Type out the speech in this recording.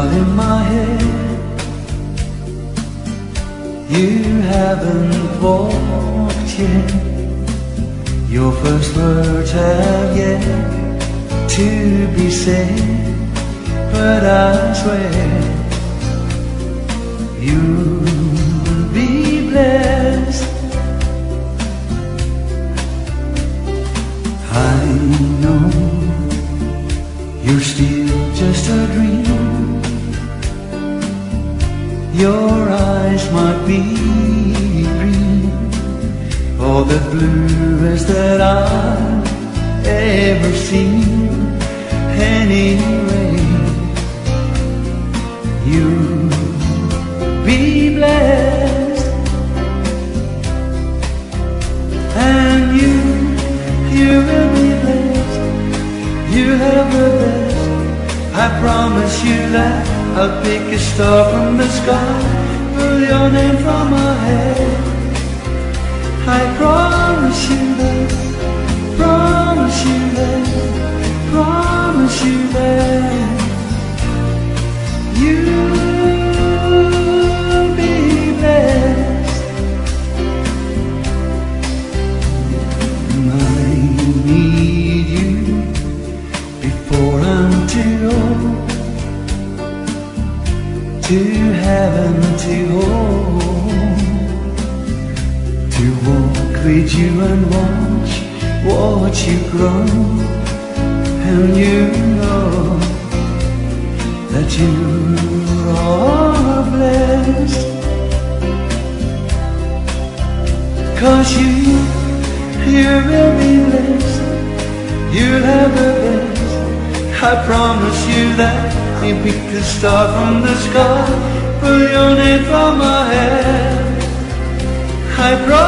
while in my head. You haven't walked yet. Your first words have yet to be said, but I swear you'll be blessed. I know you're still just a dream. Your eyes might be green, or the bluest that I've ever seen. Anyway, you'll be blessed, and you will be blessed. You have the best. I promise you that I'll pick a star from the sky, pull your name from my head. I promise you that, promise you that, promise you that you'll be blessed. I need you before I'm too old, to heaven to hold, to walk with you and watch you grow. And you know that you are blessed, 'cause you will be blessed. You'll have the best. I promise you that. I pick a star from the sky, pull your name from my head. I promise